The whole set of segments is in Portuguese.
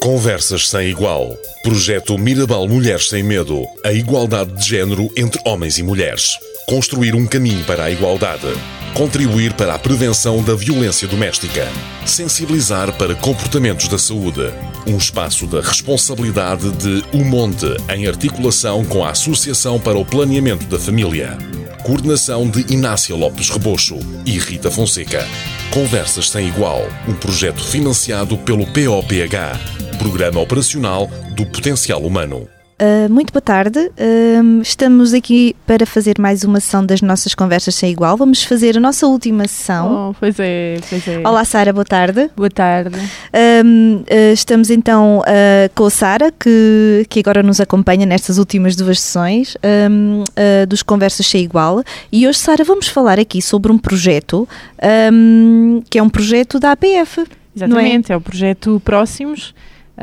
Conversas sem igual. Projeto Mirabal Mulheres Sem Medo. A igualdade de género entre homens e mulheres. Construir um caminho para a igualdade. Contribuir para a prevenção da violência doméstica. Sensibilizar para comportamentos da saúde. Um espaço da responsabilidade de O Monte, em articulação com a Associação para o Planeamento da Família. Coordenação de Inácia Lopes Rebocho e Rita Fonseca. Conversas Sem Igual, um projeto financiado pelo POPH, Programa Operacional do Potencial Humano. Muito boa tarde, estamos aqui para fazer mais uma sessão das nossas Conversas Sem Igual. Vamos fazer a nossa última sessão. Pois é. Olá Sara, boa tarde. Boa tarde. Estamos então com a Sara, que agora nos acompanha nestas últimas duas sessões dos Conversas Sem Igual. E hoje, Sara, vamos falar aqui sobre um projeto que é um projeto da APF. Exatamente, é o projeto Próximos.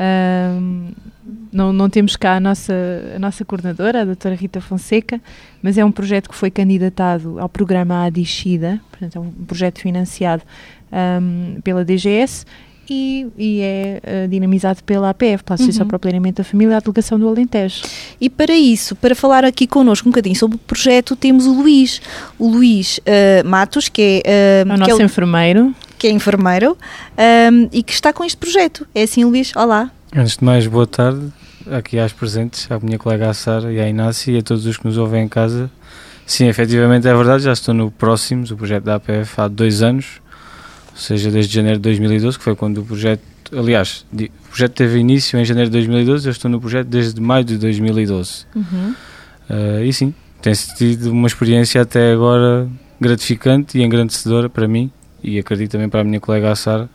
Não temos cá a nossa coordenadora, a doutora Rita Fonseca, mas é um projeto que foi candidatado ao programa ADICIDA, portanto é um projeto financiado pela DGS e é dinamizado pela APF, pela Associação para o Planeamento da Família, a Delegação do Alentejo. E para isso, para falar aqui connosco um bocadinho sobre o projeto, temos o Luís Matos, que é o nosso enfermeiro. Que é enfermeiro e que está com este projeto. É assim, Luís? Olá. Antes de mais, boa tarde aqui às presentes, à minha colega a Sara e à Inácia e a todos os que nos ouvem em casa. Sim, efetivamente é verdade, já estou no Próximos, o projeto da APF, há 2 anos, ou seja, desde janeiro de 2012, que foi quando o projeto, aliás, o projeto teve início em janeiro de 2012, eu estou no projeto desde maio de 2012. E sim, tem sido uma experiência até agora gratificante e engrandecedora para mim e acredito também para a minha colega a Sara.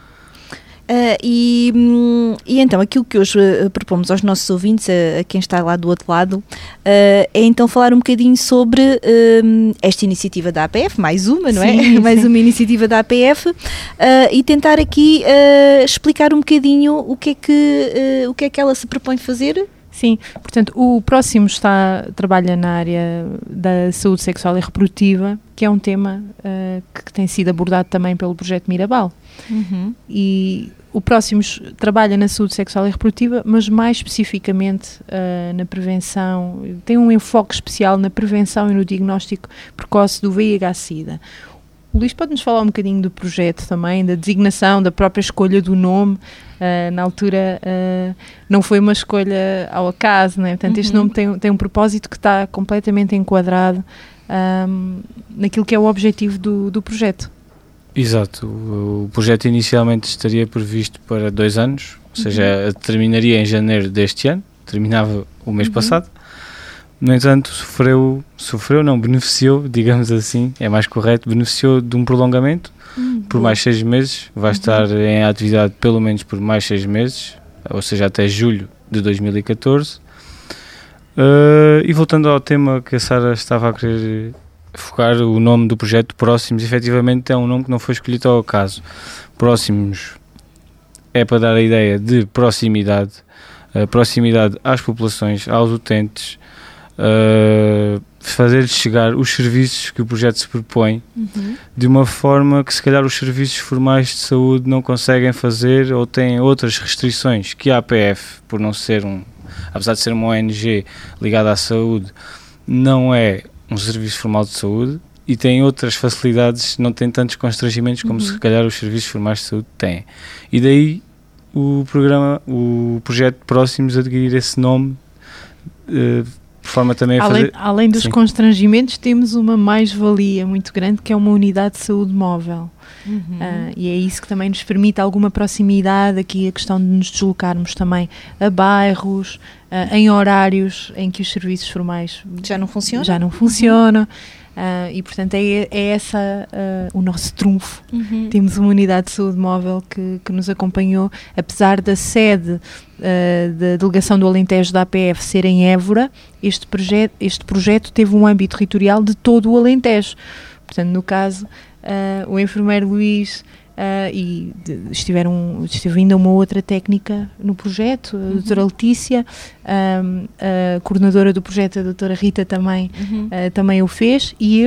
E então aquilo que hoje propomos aos nossos ouvintes, a quem está lá do outro lado, é então falar um bocadinho sobre esta iniciativa da APF, mais uma, não é? Sim. Mais uma iniciativa da APF e tentar aqui explicar um bocadinho o que é que ela se propõe fazer. Sim, portanto, o Próximos trabalha na área da saúde sexual e reprodutiva, que é um tema que tem sido abordado também pelo projeto Mirabal. E o Próximos trabalha na saúde sexual e reprodutiva, mas mais especificamente na prevenção, tem um enfoque especial na prevenção e no diagnóstico precoce do VIH-Sida. O Luís pode-nos falar um bocadinho do projeto também, da designação, da própria escolha do nome. Na altura não foi uma escolha ao acaso, não é? Portanto, este nome tem um propósito que está completamente enquadrado naquilo que é o objetivo do projeto. Exato, o projeto inicialmente estaria previsto para 2 anos, ou seja, terminaria em janeiro deste ano, terminava o mês passado. No entanto, beneficiou, digamos assim, é mais correto, beneficiou de um prolongamento por mais 6 meses, vai estar em atividade pelo menos por mais 6 meses, ou seja, até julho de 2014. E voltando ao tema que a Sara estava a querer focar, o nome do projeto Próximos, efetivamente é um nome que não foi escolhido ao acaso. Próximos é para dar a ideia de proximidade às populações, aos utentes, fazer-lhes chegar os serviços que o projeto se propõe de uma forma que se calhar os serviços formais de saúde não conseguem fazer ou têm outras restrições que a APF, por não ser apesar de ser uma ONG ligada à saúde, não é um serviço formal de saúde e tem outras facilidades, não tem tantos constrangimentos como se calhar os serviços formais de saúde têm. E daí o projeto Próximos adquirir esse nome de forma também a fazer... Além dos constrangimentos, temos uma mais-valia muito grande, que é uma unidade de saúde móvel. E é isso que também nos permite alguma proximidade, aqui a questão de nos deslocarmos também a bairros, em horários em que os serviços formais já não funcionam. E portanto é essa o nosso trunfo. Temos uma unidade de saúde móvel que nos acompanhou, apesar da sede da Delegação do Alentejo da APF ser em Évora. Este projeto teve um âmbito territorial de todo o Alentejo. Portanto, no caso, o enfermeiro Luís esteve ainda uma outra técnica no projeto, a doutora Letícia, a coordenadora do projeto, a doutora Rita também o fez, e eu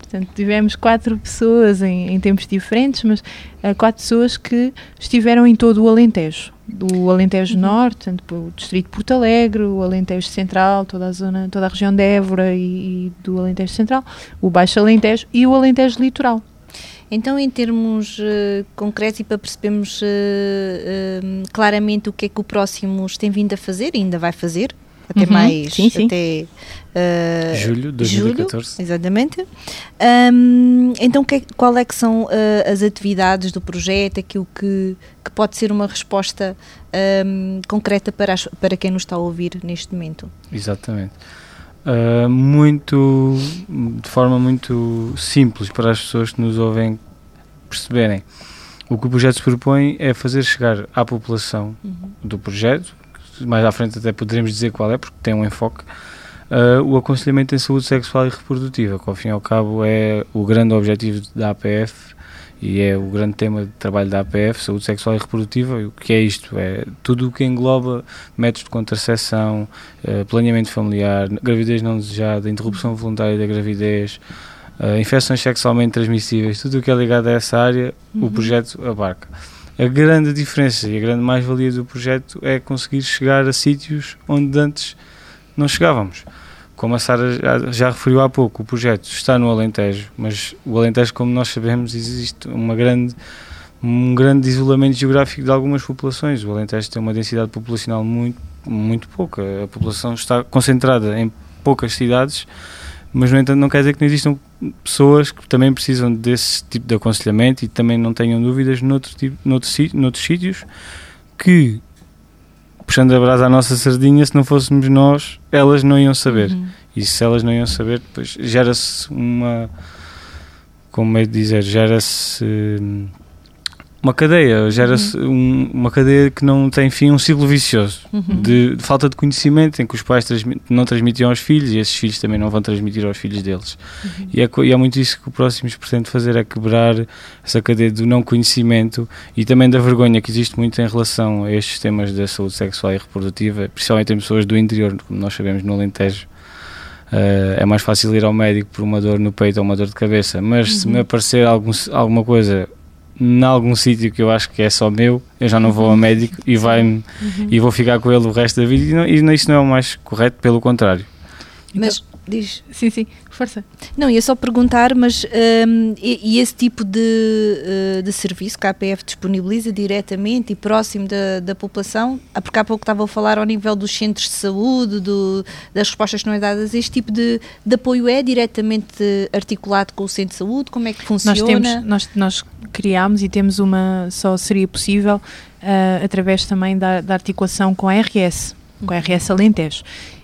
Portanto, tivemos 4 pessoas em tempos diferentes, mas 4 pessoas que estiveram em todo o Alentejo. Do Alentejo Norte, portanto, o distrito de Porto Alegre, o Alentejo Central, toda a região de Évora e do Alentejo Central, o Baixo Alentejo e o Alentejo Litoral. Então, em termos concretos e para percebermos claramente o que é que o Próximos tem vindo a fazer e ainda vai fazer, até mais, sim. até julho de 2014. Exatamente. Então, qual é que são as atividades do projeto, aquilo que pode ser uma resposta concreta para quem nos está a ouvir neste momento? Exatamente. De forma muito simples para as pessoas que nos ouvem perceberem. O que o projeto se propõe é fazer chegar à população do projeto, mais à frente até poderemos dizer qual é, porque tem um enfoque, o aconselhamento em saúde sexual e reprodutiva, que ao fim e ao cabo é o grande objetivo da APF e é o grande tema de trabalho da APF, saúde sexual e reprodutiva. E o que é isto? É tudo o que engloba métodos de contracepção, planeamento familiar, gravidez não desejada, interrupção voluntária da gravidez, infecções sexualmente transmissíveis, tudo o que é ligado a essa área, o projeto abarca. A grande diferença e a grande mais-valia do projeto é conseguir chegar a sítios onde antes não chegávamos. Como a Sara já referiu há pouco, o projeto está no Alentejo, mas o Alentejo, como nós sabemos, existe um grande isolamento geográfico de algumas populações. O Alentejo tem uma densidade populacional muito pouca. A população está concentrada em poucas cidades, mas, no entanto, não quer dizer que não existam pessoas que também precisam desse tipo de aconselhamento e também não tenham dúvidas noutros sítios que, puxando a brasa à nossa sardinha, se não fôssemos nós, elas não iam saber. E se elas não iam saber, depois gera-se uma cadeia, uma cadeia que não tem fim, um ciclo vicioso de falta de conhecimento, em que os pais não transmitiam aos filhos e esses filhos também não vão transmitir aos filhos deles. E é muito isso que o Próximos pretende fazer, é quebrar essa cadeia do não conhecimento e também da vergonha que existe muito em relação a estes temas da saúde sexual e reprodutiva, principalmente em pessoas do interior, como nós sabemos no Alentejo. É mais fácil ir ao médico por uma dor no peito ou uma dor de cabeça, mas se me aparecer alguma coisa em algum sítio que eu acho que é só meu, eu já não vou ao médico e e vou ficar com ele o resto da vida, e isso não é o mais correto, pelo contrário. Mas diz. Sim, força. Não, ia só perguntar, mas e esse tipo de serviço que a APF disponibiliza diretamente e próximo da população, porque há pouco estava a falar ao nível dos centros de saúde, das respostas que não é dadas, este tipo de apoio é diretamente articulado com o centro de saúde? Como é que funciona? Nós criámos e temos só seria possível através também da articulação com a RS, com a RS Alentejo.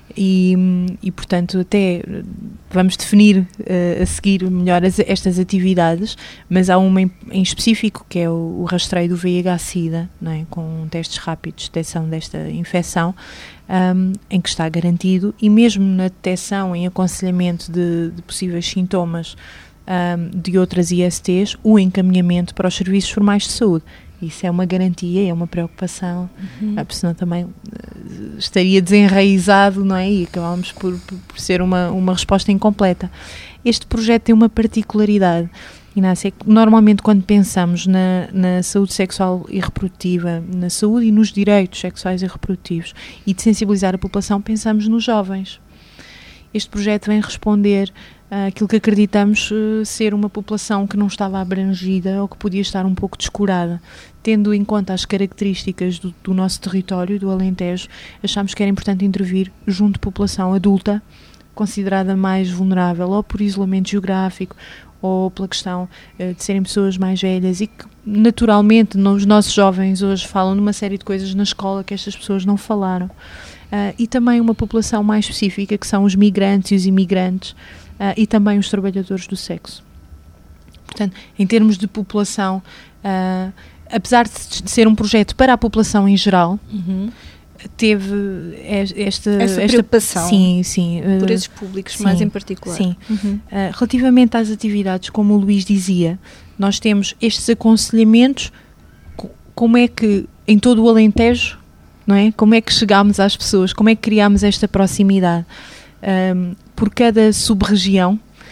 E portanto, até vamos definir a seguir melhor estas atividades, mas há uma em específico que é o rastreio do VIH-Sida, não é? Com testes rápidos de detecção desta infecção, em que está garantido, e mesmo na detecção em aconselhamento de possíveis sintomas de outras ISTs, o encaminhamento para os serviços formais de saúde. Isso é uma garantia, é uma preocupação, porque senão também estaria desenraizado, não é? E acabámos por ser uma resposta incompleta. Este projeto tem uma particularidade, Inácia, é que normalmente quando pensamos na saúde sexual e reprodutiva, na saúde e nos direitos sexuais e reprodutivos e de sensibilizar a população, pensamos nos jovens. Este projeto vem responder àquilo que acreditamos ser uma população que não estava abrangida ou que podia estar um pouco descurada. Tendo em conta as características do nosso território, do Alentejo, achámos que era importante intervir junto de população adulta, considerada mais vulnerável, ou por isolamento geográfico, ou pela questão de serem pessoas mais velhas e que, naturalmente, os nossos jovens hoje falam de uma série de coisas na escola que estas pessoas não falaram. E também uma população mais específica, que são os migrantes e os imigrantes, e também os trabalhadores do sexo. Portanto, em termos de população, apesar de ser um projeto para a população em geral, teve essa preocupação sim, por esses públicos mais em particular. Sim. Relativamente às atividades, como o Luís dizia, nós temos estes aconselhamentos, como é que em todo o Alentejo, não é? Como é que chegámos às pessoas, como é que criámos esta proximidade? Por cada sub-região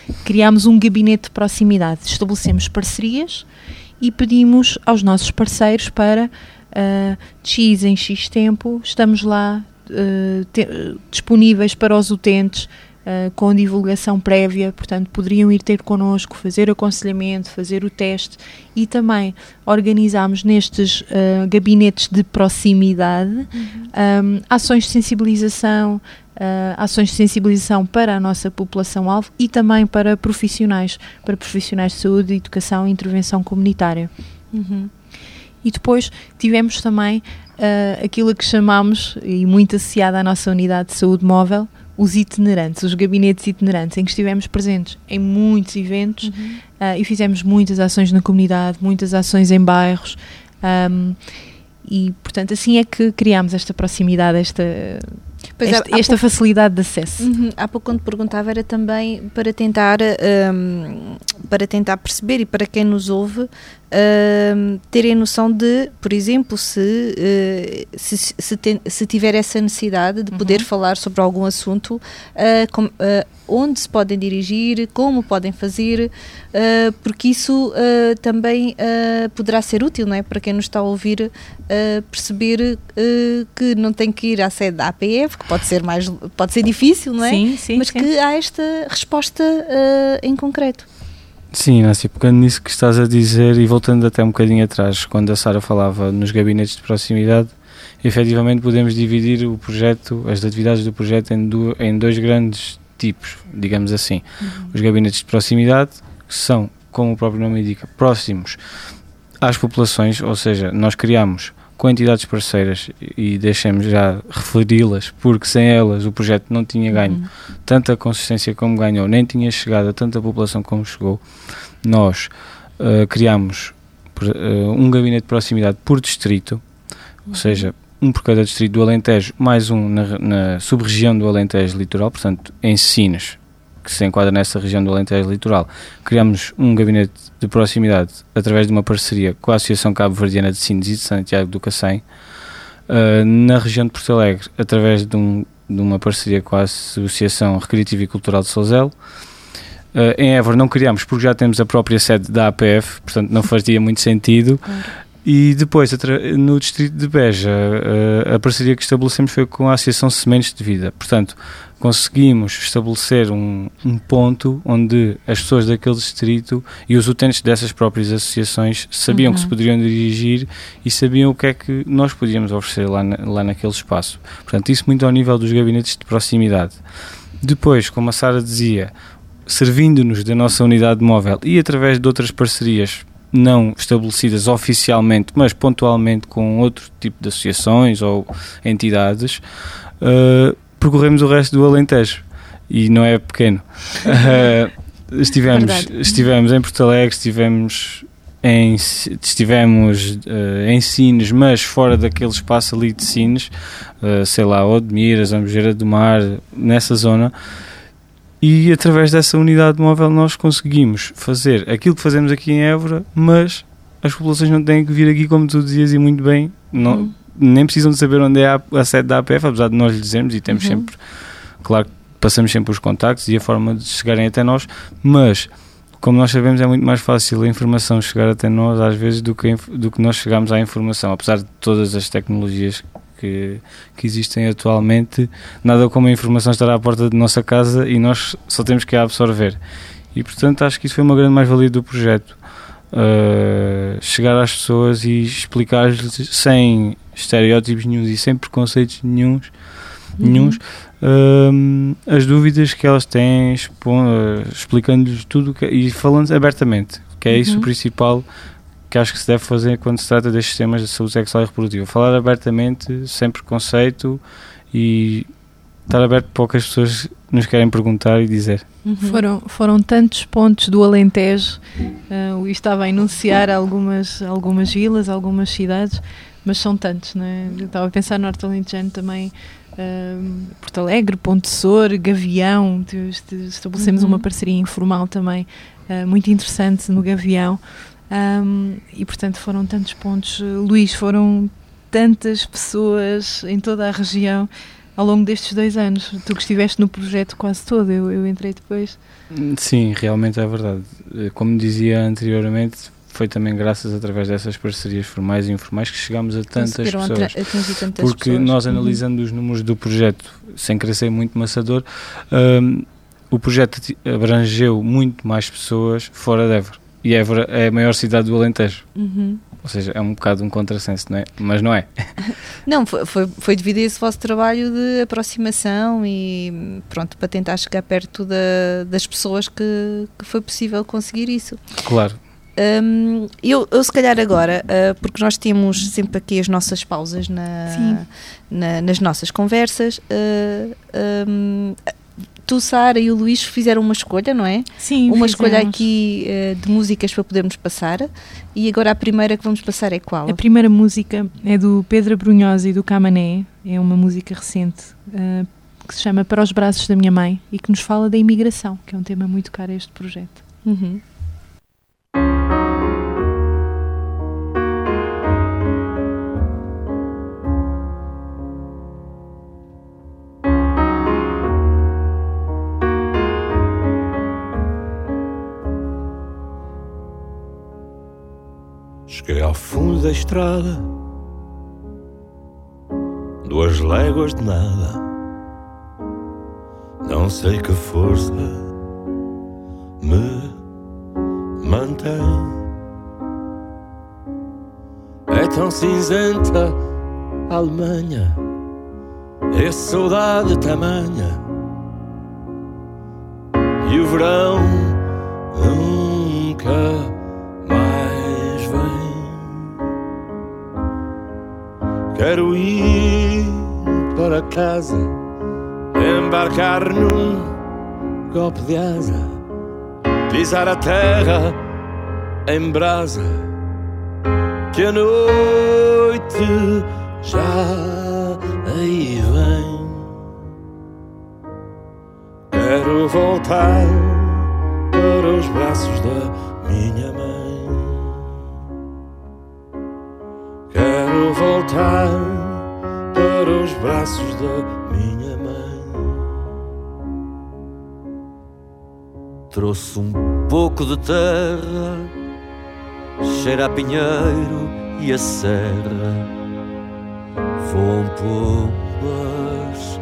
criámos um gabinete de proximidade, estabelecemos parcerias e pedimos aos nossos parceiros para de X em X tempo, estamos lá disponíveis para os utentes, com divulgação prévia, portanto poderiam ir ter connosco, fazer aconselhamento, fazer o teste, e também organizámos nestes gabinetes de proximidade ações de sensibilização, para a nossa população-alvo e também para profissionais de saúde, educação e intervenção comunitária. E depois tivemos também aquilo que chamamos, e muito associado à nossa unidade de saúde móvel, os itinerantes, os gabinetes itinerantes, em que estivemos presentes em muitos eventos e fizemos muitas ações na comunidade, muitas ações em bairros, e portanto assim é que criámos esta proximidade, esta facilidade de acesso. Há pouco, quando perguntava, era também para tentar perceber, e para quem nos ouve terem noção de, por exemplo, se tiver essa necessidade de poder falar sobre algum assunto, onde se podem dirigir, como podem fazer, porque isso também poderá ser útil, não é? Para quem nos está a ouvir, perceber que não tem que ir à sede da APF, que pode ser difícil, não é? Sim, mas que há esta resposta em concreto. Sim, Inácia, pegando nisso que estás a dizer e voltando até um bocadinho atrás, quando a Sara falava nos gabinetes de proximidade, efetivamente podemos dividir o projeto, as atividades do projeto em dois grandes tipos, digamos assim. Os gabinetes de proximidade, que são, como o próprio nome indica, próximos às populações, ou seja, nós criamos com entidades parceiras e deixemos já referi-las, porque sem elas o projeto não tinha ganho tanta consistência como ganhou, nem tinha chegado a tanta população como chegou. Nós criamos um gabinete de proximidade por distrito, ou seja, um por cada distrito do Alentejo, mais um na sub-região do Alentejo Litoral, portanto em Sines, que se enquadra nessa região do Alentejo Litoral. Criamos um gabinete de proximidade através de uma parceria com a Associação Cabo-Verdiana de Sines e de Santiago do Cacém. Na região de Porto Alegre, através de uma parceria com a Associação Recreativa e Cultural de Souzelo. Em Évora não criámos porque já temos a própria sede da APF, portanto não fazia muito sentido. E depois, no distrito de Beja, a parceria que estabelecemos foi com a Associação Sementes de Vida. Portanto, conseguimos estabelecer um ponto onde as pessoas daquele distrito e os utentes dessas próprias associações sabiam que se poderiam dirigir e sabiam o que é que nós podíamos oferecer lá naquele espaço. Portanto, isso muito ao nível dos gabinetes de proximidade. Depois, como a Sara dizia, servindo-nos da nossa unidade móvel e através de outras parcerias não estabelecidas oficialmente, mas pontualmente com outro tipo de associações ou entidades, percorremos o resto do Alentejo, e não é pequeno. Estivemos em Porto Alegre, estivemos em Sines, mas fora daquele espaço ali de Sines, sei lá, Odmira, Zambujeira do Mar, nessa zona. E através dessa unidade móvel nós conseguimos fazer aquilo que fazemos aqui em Évora, mas as populações não têm que vir aqui, como tu dizias, e muito bem, nem precisam de saber onde é a sede da APF, apesar de nós lhe dizermos, e temos sempre, claro, passamos sempre os contactos e a forma de chegarem até nós, mas como nós sabemos, é muito mais fácil a informação chegar até nós às vezes do que nós chegarmos à informação, apesar de todas as tecnologias que existem atualmente, nada como a informação estar à porta de nossa casa e nós só temos que a absorver. E portanto acho que isso foi uma grande mais-valia do projeto, chegar às pessoas e explicar-lhes sem estereótipos nenhums e sem preconceitos nenhuns as dúvidas que elas têm, explicando-lhes tudo e falando abertamente, que é isso o principal que acho que se deve fazer quando se trata destes temas de saúde sexual e reprodutiva. Falar abertamente, sem preconceito, e estar aberto para o que as pessoas nos querem perguntar e dizer. Foram tantos pontos do Alentejo, o Luís estava a enunciar algumas vilas, algumas cidades, mas são tantos, não é? Eu estava a pensar no Norte Alentejano também, Porto Alegre, Ponte Sor, Gavião, estabelecemos uma parceria informal também, muito interessante no Gavião. E portanto foram tantos pontos, Luís, foram tantas pessoas em toda a região ao longo destes 2 anos. Tu que estiveste no projeto quase todo, eu entrei depois. Sim, realmente é verdade. Como dizia anteriormente, foi também graças através dessas parcerias formais e informais que chegámos a tantas pessoas. Atingir tantas porque pessoas. Nós analisando os números do projeto, sem querer ser muito maçador, o projeto abrangeu muito mais pessoas fora de Évora. E Évora é a maior cidade do Alentejo. Ou seja, é um bocado um contrassenso, não é? Mas não é. Não, foi devido a esse vosso trabalho de aproximação e pronto, para tentar chegar perto das pessoas que foi possível conseguir isso. Claro. Eu se calhar agora, porque nós temos sempre aqui as nossas pausas nas nossas conversas, tu, Sara, e o Luís fizeram uma escolha, não é? Sim, uma fizemos. escolha aqui de músicas para podermos passar, e agora a primeira que vamos passar é qual? A primeira música é do Pedro Brunhosa e do Camané, é uma música recente que se chama Para os Braços da Minha Mãe e que nos fala da imigração, que é um tema muito caro a este projeto. Cheguei ao fundo da estrada, 2 léguas de nada. Não sei que força me mantém. É tão cinzenta a Alemanha, é saudade tamanha, e o verão nunca mais vem. Quero ir para casa, embarcar num golpe de asa, pisar a terra em brasa, que a noite já aí vem. Quero voltar para os braços da minha mãe. Quero voltar para os braços da minha mãe. Trouxe um pouco de terra, cheira a pinheiro e a serra. Voam pombas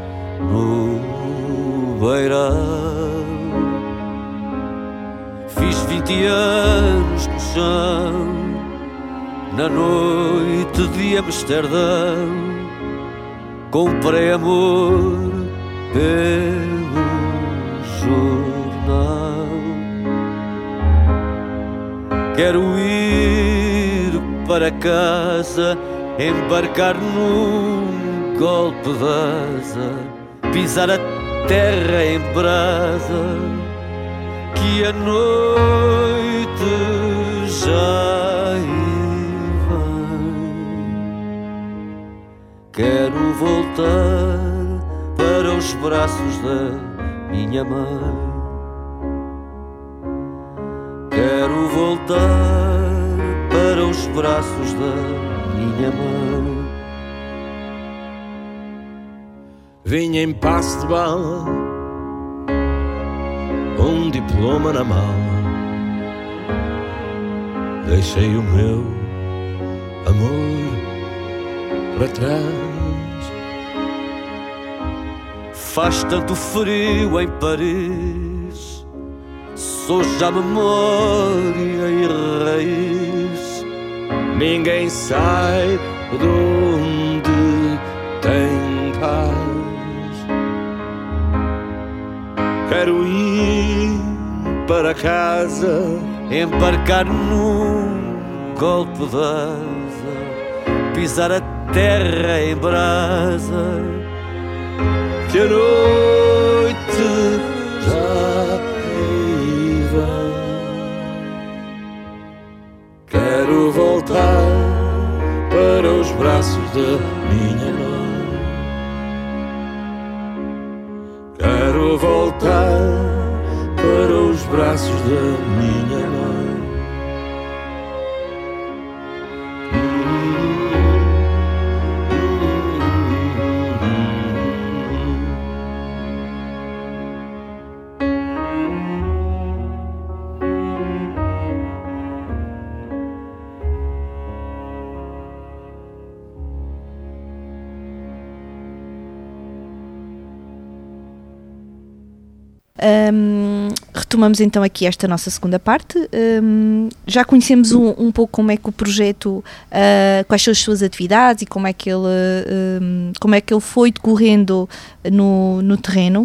no beirão. Fiz 20 anos no chão, na noite de Amsterdão. Comprei amor pelo jornal. Quero ir para casa, embarcar num golpe de asa, pisar a terra em brasa, que a noite já vem. Quero voltar para os braços da minha mãe. Quero voltar para os braços da minha mãe. Vinha em passo de bala, um diploma na mala. Deixei o meu amor para trás. Faz tanto frio em Paris, sou já memória e raiz. Ninguém sai de onde tem paz. Quero ir para casa, embarcar num golpe de asa, pisar a terra em brasa, que a noite já aí vem. Quero voltar para os braços da minha mãe. Quero voltar para os braços da minha mãe. Retomamos então aqui esta nossa segunda parte. Já conhecemos um pouco como é que o projeto, quais são as suas atividades e como é que ele foi decorrendo no terreno.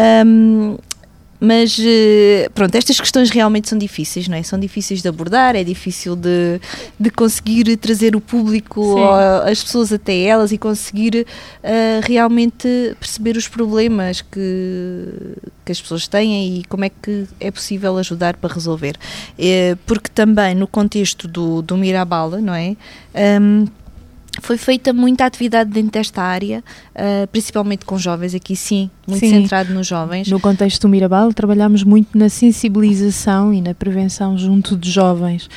Mas, pronto, estas questões realmente são difíceis, não é? São difíceis de abordar, é difícil de conseguir trazer o público, as pessoas até elas e conseguir realmente perceber os problemas que as pessoas têm e como é que é possível ajudar para resolver. Porque também no contexto do Mirabal, não é? Foi feita muita atividade dentro desta área, principalmente com jovens, aqui sim, muito centrado nos jovens. No contexto do Mirabal trabalhamos muito na sensibilização e na prevenção junto de jovens.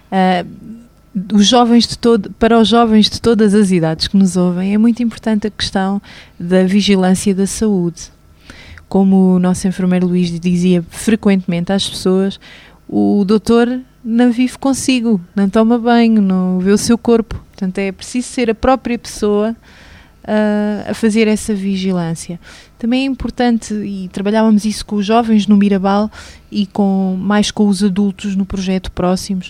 Para os jovens de todas as idades que nos ouvem, é muito importante a questão da vigilância da saúde. Como o nosso enfermeiro Luís dizia frequentemente às pessoas, o doutor não vive consigo, não toma banho, não vê o seu corpo. Portanto, é preciso ser a própria pessoa a fazer essa vigilância. Também é importante, e trabalhávamos isso com os jovens no Mirabal e mais com os adultos no projeto Próximos,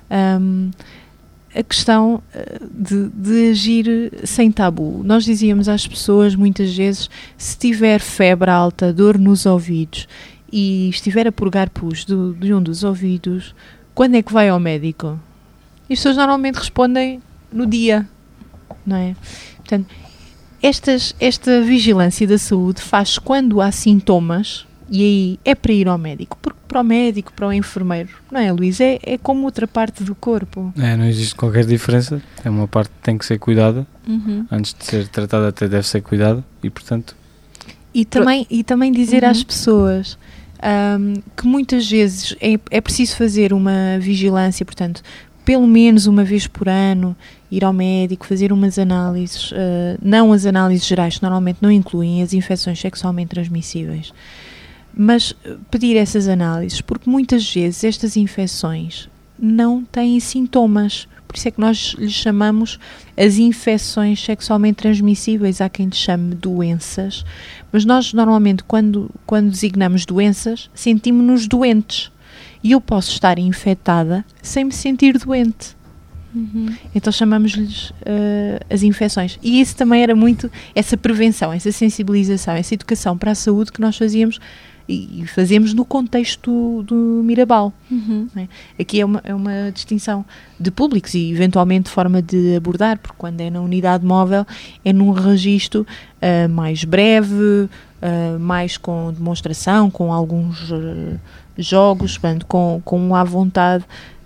a questão de agir sem tabu. Nós dizíamos às pessoas muitas vezes, se tiver febre alta, dor nos ouvidos e estiver a purgar pus de um dos ouvidos, quando é que vai ao médico? E as pessoas normalmente respondem no dia, não é? Portanto, esta vigilância da saúde faz quando há sintomas, e aí é para ir ao médico, porque para o médico, para o enfermeiro, não é, Luís? É como outra parte do corpo. Não existe qualquer diferença, é uma parte que tem que ser cuidada, antes de ser tratada até deve ser cuidada, e portanto... E também dizer às pessoas que muitas vezes é preciso fazer uma vigilância, portanto, pelo menos uma vez por ano, ir ao médico, fazer umas análises, não as análises gerais, que normalmente não incluem as infecções sexualmente transmissíveis, mas pedir essas análises, porque muitas vezes estas infecções não têm sintomas, por isso é que nós lhes chamamos as infecções sexualmente transmissíveis, há quem lhes chame doenças, mas nós normalmente quando designamos doenças, sentimos-nos doentes. E eu posso estar infectada sem me sentir doente. Então chamamos-lhes as infecções. E isso também era muito essa prevenção, essa sensibilização, essa educação para a saúde que nós fazíamos e fazemos no contexto do Mirabal. Não é? Aqui é uma distinção de públicos e eventualmente forma de abordar, porque quando é na unidade móvel é num registro mais breve, mais com demonstração, com alguns jogos, portanto, com à vontade,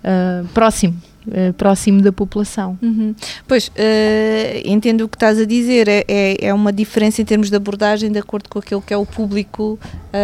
próximo da população. Pois, entendo o que estás a dizer, é uma diferença em termos de abordagem de acordo com aquilo que é o público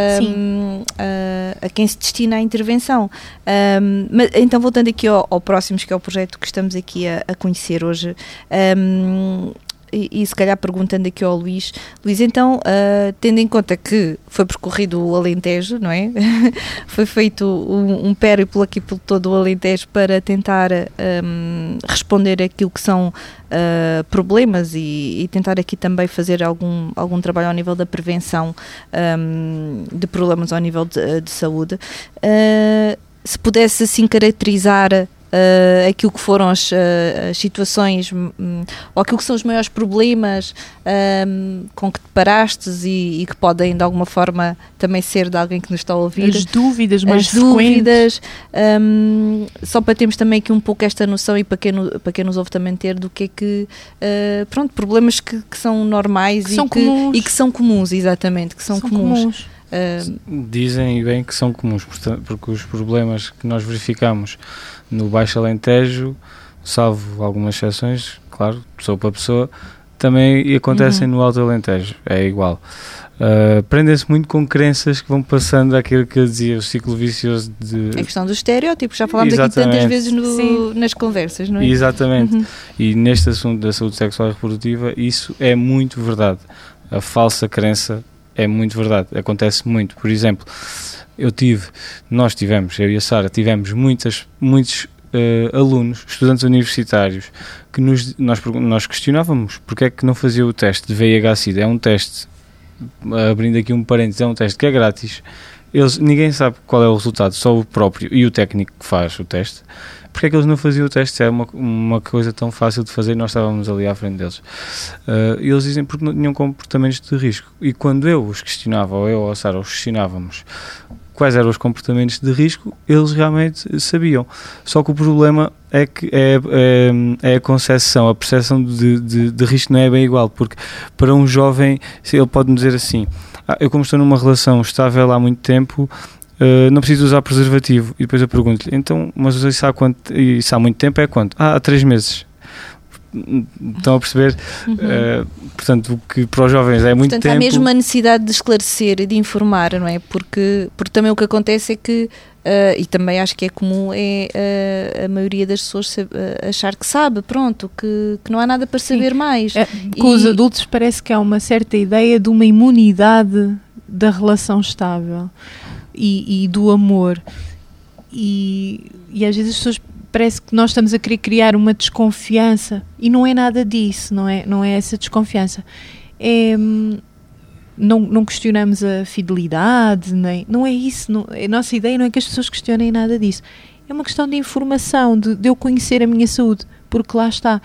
a quem se destina a intervenção. Mas, então, voltando aqui ao Próximos, que é o projeto que estamos aqui a conhecer hoje, e se calhar perguntando aqui ao Luís, então, tendo em conta que foi percorrido o Alentejo, não é? Foi feito um périplo aqui por todo o Alentejo para tentar responder àquilo que são problemas e tentar aqui também fazer algum trabalho ao nível da prevenção de problemas ao nível de saúde. Se pudesse assim caracterizar aquilo que foram as situações ou aquilo que são os maiores problemas com que te parastes e que podem de alguma forma também ser de alguém que nos está a ouvir. As dúvidas mais frequentes. Só para termos também aqui um pouco esta noção e para quem nos ouve também ter do que é que problemas que são normais e que são comuns, exatamente, que são comuns. Dizem bem que são comuns, porque os problemas que nós verificamos no Baixo Alentejo, salvo algumas exceções, claro, pessoa para pessoa, também acontecem no Alto Alentejo, é igual. Prendem-se muito com crenças que vão passando aquilo que eu dizia, o ciclo vicioso de... A questão dos estereótipos, já falámos aqui tantas vezes nas conversas, não é? Exatamente, e neste assunto da saúde sexual e reprodutiva, isso é muito verdade. A falsa crença é muito verdade, acontece muito. Por exemplo, eu e a Sara tivemos muitos alunos, estudantes universitários, que nós questionávamos porque é que não fazia o teste de VIH-Sida. É um teste, abrindo aqui um parênteses, é um teste que é grátis. ninguém sabe qual é o resultado, só o próprio e o técnico que faz o teste. Porque é que eles não faziam o teste? É uma coisa tão fácil de fazer, nós estávamos ali à frente deles. Eles dizem porque não tinham comportamentos de risco. E quando eu os questionava, ou eu ou a Sara os questionávamos quais eram os comportamentos de risco, eles realmente sabiam. Só que o problema é que é a concepção, a percepção de risco não é bem igual, porque para um jovem ele pode-me dizer assim, eu como estou numa relação estável há muito tempo, não preciso usar preservativo. E depois eu pergunto-lhe, então, mas isso há muito tempo é quanto? Há 3 meses. Estão a perceber? Portanto, o que para os jovens é muito tempo. Portanto, há mesmo uma necessidade de esclarecer e de informar, não é? Porque também o que acontece é que, e também acho que é comum, a maioria das pessoas achar que sabe, pronto, que não há nada para saber mais. Com os adultos parece que há uma certa ideia de uma imunidade da relação estável e do amor. E às vezes as pessoas parece que nós estamos a querer criar uma desconfiança e não é nada disso, não é essa desconfiança. Não questionamos a fidelidade, não é isso. A nossa ideia não é que as pessoas questionem nada disso. É uma questão de informação, de eu conhecer a minha saúde, porque lá está.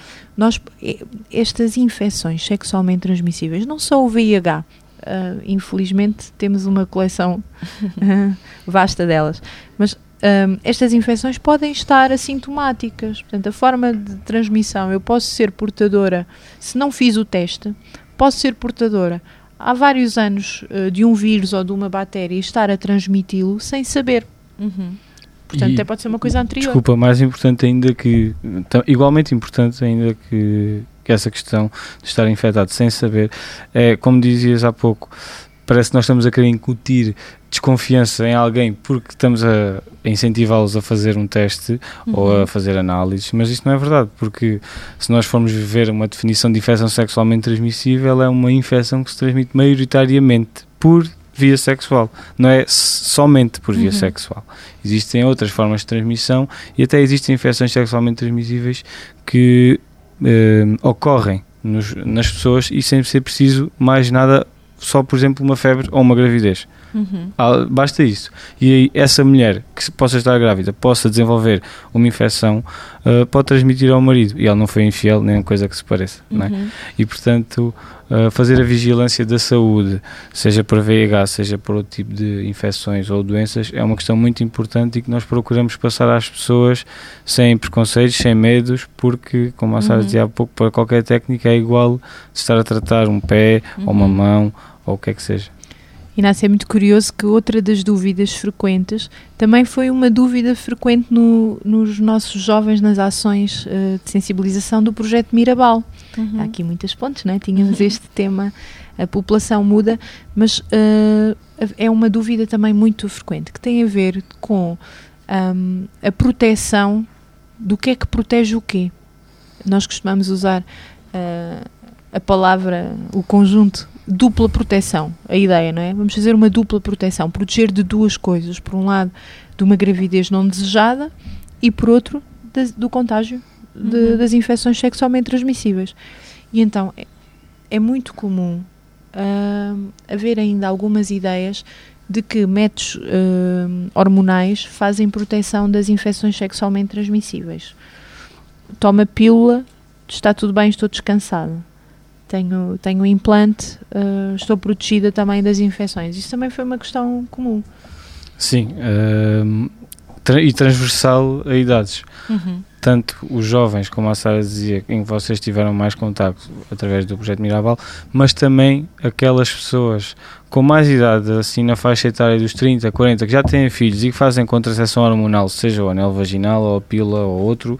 Estas infecções sexualmente transmissíveis, não só o VIH, infelizmente temos uma coleção vasta delas, mas estas infecções podem estar assintomáticas. Portanto, a forma de transmissão, eu posso ser portadora, se não fiz o teste, posso ser portadora há vários anos de um vírus ou de uma bactéria e estar a transmiti-lo sem saber. Portanto, até pode ser uma coisa anterior. Desculpa, mais importante ainda que, igualmente importante ainda que essa questão de estar infectado sem saber, é, como dizias há pouco, parece que nós estamos a querer incutir desconfiança em alguém porque estamos a incentivá-los a fazer um teste ou a fazer análises, mas isso não é verdade, porque se nós formos ver uma definição de infecção sexualmente transmissível, é uma infecção que se transmite maioritariamente por via sexual, não é somente por via sexual. Existem outras formas de transmissão e até existem infecções sexualmente transmissíveis que ocorrem nas pessoas e sem ser preciso mais nada, só por exemplo uma febre ou uma gravidez. Basta isso. E aí, essa mulher que possa estar grávida, possa desenvolver uma infecção, pode transmitir ao marido e ela não foi infiel, nem coisa que se pareça, não é? E portanto fazer a vigilância da saúde, seja para VIH, seja para outro tipo de infecções ou doenças, é uma questão muito importante e que nós procuramos passar às pessoas sem preconceitos, sem medos, porque, como a Sara dizia há pouco, para qualquer técnica é igual de estar a tratar um pé ou uma mão ou o que é que seja. Inácio, é muito curioso que outra das dúvidas frequentes também foi uma dúvida frequente nos nossos jovens nas ações de sensibilização do projeto Mirabal. Há aqui muitas pontes, não é? Tínhamos este tema, a população muda, mas é uma dúvida também muito frequente, que tem a ver com a proteção, do que é que protege o quê. Nós costumamos usar a palavra, o conjunto, dupla proteção, a ideia, não é? Vamos fazer uma dupla proteção, proteger de duas coisas, por um lado de uma gravidez não desejada e por outro do contágio das infecções sexualmente transmissíveis. E então é muito comum haver ainda algumas ideias de que métodos hormonais fazem proteção das infecções sexualmente transmissíveis. Toma pílula, está tudo bem, estou descansada. Tenho um implante, estou protegida também das infecções. Isso também foi uma questão comum. Sim, e transversal a idades. Tanto os jovens, como a Sara dizia, em que vocês tiveram mais contacto através do projeto Mirabal, mas também aquelas pessoas com mais idade, assim na faixa etária dos 30, 40, que já têm filhos e que fazem contracepção hormonal, seja o anel vaginal ou a pílula ou outro,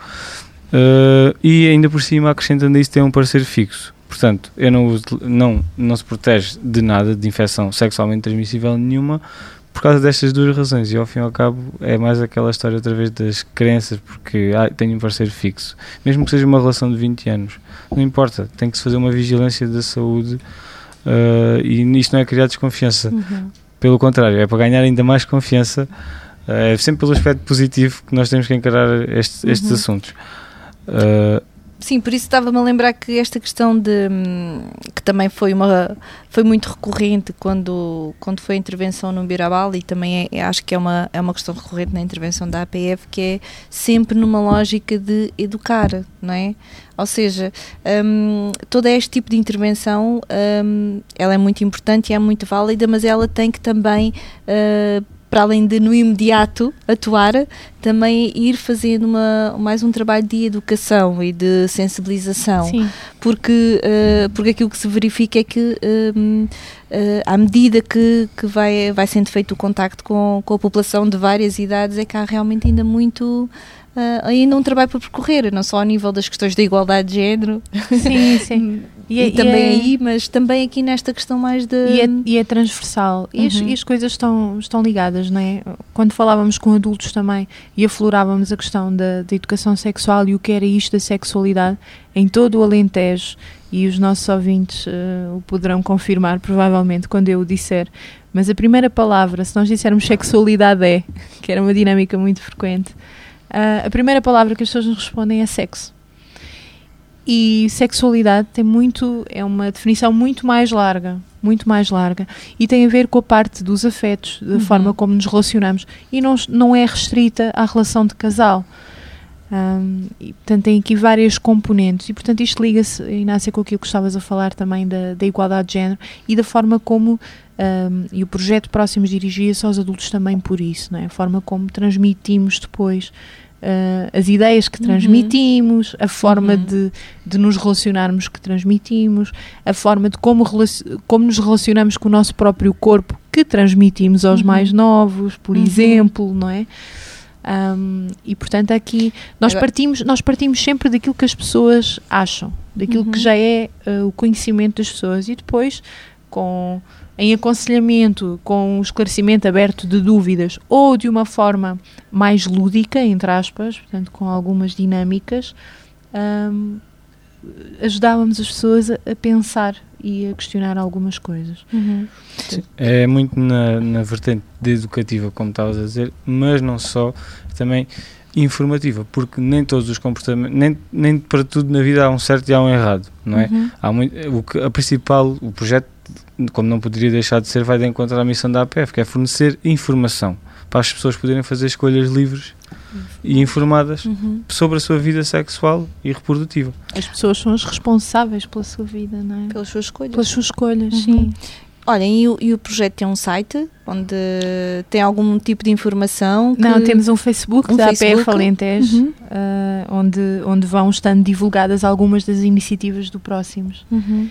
e ainda por cima, acrescentando isso, tem um parecer fixo. Portanto, não se protege de nada, de infecção sexualmente transmissível nenhuma, por causa destas duas razões. E ao fim e ao cabo é mais aquela história através das crenças, porque tenho um parecer fixo. Mesmo que seja uma relação de 20 anos, não importa, tem que se fazer uma vigilância da saúde e isto não é criar desconfiança. Pelo contrário, é para ganhar ainda mais confiança. É sempre pelo aspecto positivo que nós temos que encarar estes assuntos. Sim, por isso estava-me a lembrar que esta questão que também foi muito recorrente quando foi a intervenção no Mirabal, e também acho que é uma questão recorrente na intervenção da APF, que é sempre numa lógica de educar, não é? Ou seja, todo este tipo de intervenção, ela é muito importante e é muito válida, mas ela tem que também, para além de no imediato atuar, também ir fazendo mais um trabalho de educação e de sensibilização. Sim. Porque aquilo que se verifica é que à medida que vai sendo feito o contacto com a população de várias idades, é que há realmente ainda muito... ainda um trabalho para percorrer, não só ao nível das questões da igualdade de género, sim. e também aí, mas também aqui nesta questão mais de... E é transversal, e as coisas estão ligadas, não é? Quando falávamos com adultos também e aflorávamos a questão da educação sexual e o que era isto da sexualidade, em todo o Alentejo, e os nossos ouvintes o poderão confirmar provavelmente quando eu o disser, mas a primeira palavra, se nós dissermos sexualidade que era uma dinâmica muito frequente, a primeira palavra que as pessoas nos respondem é sexo. E sexualidade é uma definição muito mais larga, e tem a ver com a parte dos afetos, da forma como nos relacionamos, e não é restrita à relação de casal. E, portanto, tem aqui várias componentes, e portanto isto liga-se, Inácia, com aquilo que estavas a falar também da igualdade de género e da forma como, e o projeto Próximos dirigia-se aos adultos também por isso, não é? A forma como transmitimos depois as ideias que transmitimos, a forma de nos relacionarmos que transmitimos, a forma de como nos relacionamos com o nosso próprio corpo que transmitimos aos mais novos, por exemplo, não é? E portanto aqui nós partimos sempre daquilo que as pessoas acham, daquilo que já é o conhecimento das pessoas, e depois em aconselhamento, com o esclarecimento aberto de dúvidas, ou de uma forma mais lúdica, entre aspas, portanto com algumas dinâmicas, ajudávamos as pessoas a pensar e a questionar algumas coisas. Sim, é muito na vertente educativa, como estavas a dizer, mas não só, também informativa, porque nem todos os comportamentos, nem para tudo na vida há um certo e há um errado, não é? O projeto, como não poderia deixar de ser, vai de encontro à missão da APF, que é fornecer informação para as pessoas poderem fazer escolhas livres e informadas sobre a sua vida sexual e reprodutiva. As pessoas são as responsáveis pela sua vida, não é? Pelas suas escolhas. Pelas suas escolhas, sim. Olhem, e o projeto tem um site onde tem algum tipo de informação? Não, temos um Facebook da APF Alentejo, onde vão estando divulgadas algumas das iniciativas do Próximos.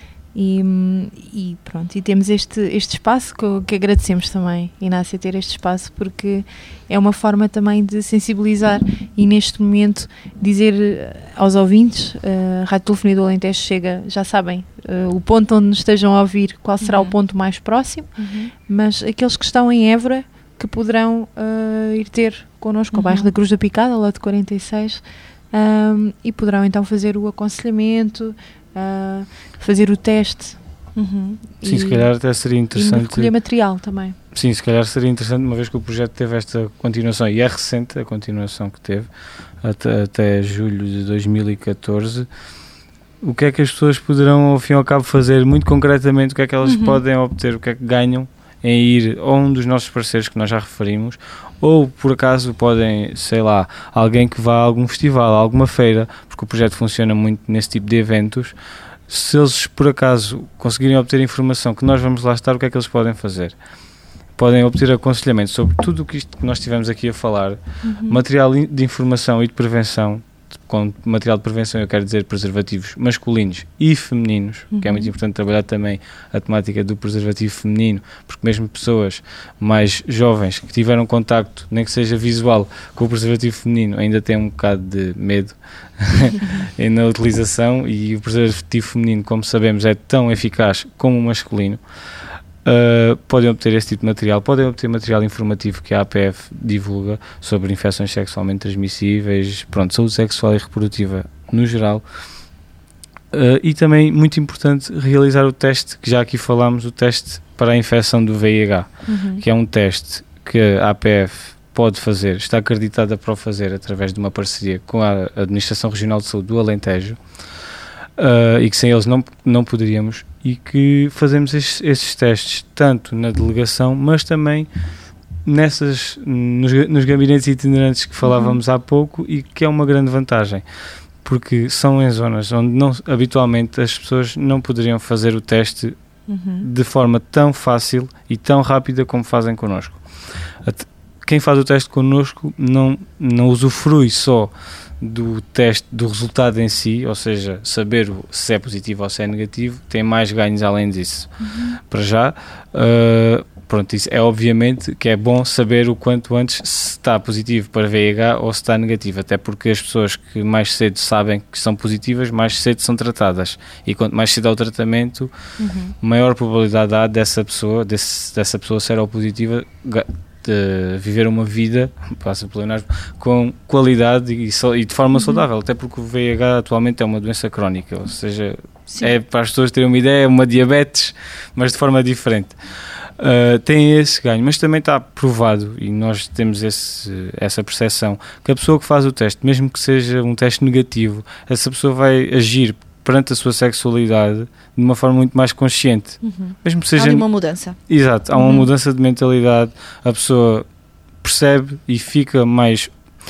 E pronto, e temos este espaço que agradecemos também, Inácia, ter este espaço, porque é uma forma também de sensibilizar e neste momento dizer aos ouvintes, a Rádio Telefonia do Alentejo chega, já sabem, o ponto onde nos estejam a ouvir, qual será o ponto mais próximo, mas aqueles que estão em Évora, que poderão ir ter connosco ao bairro da Cruz da Picada, lá de 46, e poderão então fazer o aconselhamento, fazer o teste. Sim, se calhar até seria interessante. E recolher material também. Sim, se calhar seria interessante, uma vez que o projeto teve esta continuação, e é recente a continuação que teve, até julho de 2014, o que é que as pessoas poderão, ao fim e ao cabo, fazer muito concretamente, o que é que elas podem obter, o que é que ganham em ir a um dos nossos parceiros que nós já referimos, ou por acaso podem, sei lá, alguém que vá a algum festival, a alguma feira, porque o projeto funciona muito nesse tipo de eventos. Se eles por acaso conseguirem obter informação que nós vamos lá estar, o que é que eles podem fazer? Podem obter aconselhamento sobre tudo isto que nós estivemos aqui a falar, material de informação e de prevenção. Com material de prevenção eu quero dizer preservativos masculinos e femininos, que é muito importante trabalhar também a temática do preservativo feminino, porque mesmo pessoas mais jovens que tiveram contacto, nem que seja visual, com o preservativo feminino, ainda têm um bocado de medo na utilização, e o preservativo feminino, como sabemos, é tão eficaz como o masculino. Podem obter esse tipo de material, podem obter material informativo que a APF divulga sobre infecções sexualmente transmissíveis, saúde sexual e reprodutiva no geral, e também muito importante realizar o teste, que já aqui falámos, o teste para a infecção do VIH, que é um teste que a APF pode fazer, está acreditada para o fazer através de uma parceria com a Administração Regional de Saúde do Alentejo, e que sem eles não poderíamos, e que fazemos esses testes tanto na delegação, mas também nos gabinetes itinerantes que falávamos há pouco, e que é uma grande vantagem, porque são em zonas onde habitualmente as pessoas não poderiam fazer o teste de forma tão fácil e tão rápida como fazem connosco. Quem faz o teste connosco não usufrui só do teste, do resultado em si, ou seja, saber se é positivo ou se é negativo, tem mais ganhos além disso. Para já, pronto, isso é obviamente que é bom saber o quanto antes se está positivo para VIH ou se está negativo, até porque as pessoas que mais cedo sabem que são positivas, mais cedo são tratadas, e quanto mais cedo há o tratamento, maior probabilidade há dessa pessoa seropositiva de viver uma vida, passa pelo com qualidade e de forma saudável, até porque o VIH atualmente é uma doença crónica, ou seja, é para as pessoas terem uma ideia, é uma diabetes, mas de forma diferente. Tem esse ganho, mas também está provado, e nós temos essa percepção, que a pessoa que faz o teste, mesmo que seja um teste negativo, essa pessoa vai agir perante a sua sexualidade de uma forma muito mais consciente. Mesmo que seja... Há uma mudança. Exato, há uma mudança de mentalidade, a pessoa percebe e fica mais...